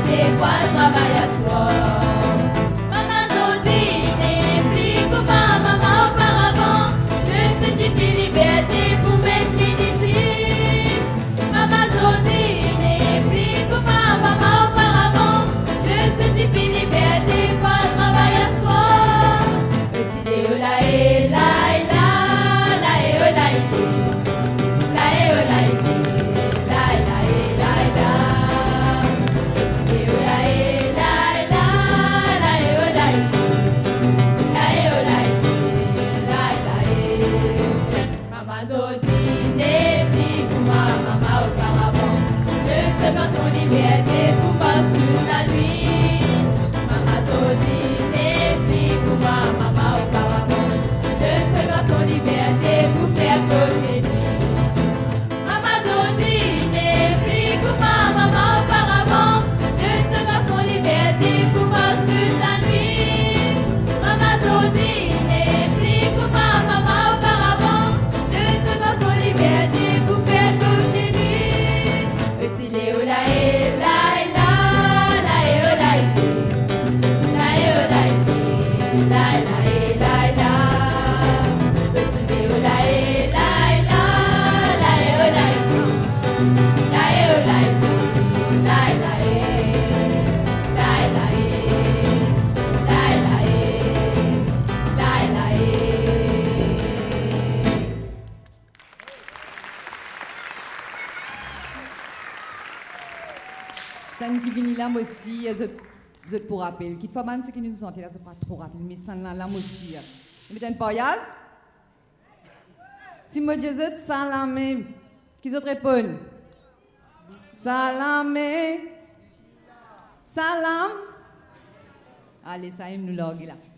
Celle qui vient là, moi aussi, je pour rappeler. Qui fois, c'est qui nous sont là, je pas trop rappeler, mais ça là, moi aussi. Vous mettez un pariage? Si moi je dis salamé, qui d'autre répond? Salamé. Salam. Allez, ça y est, nous l'orgue là.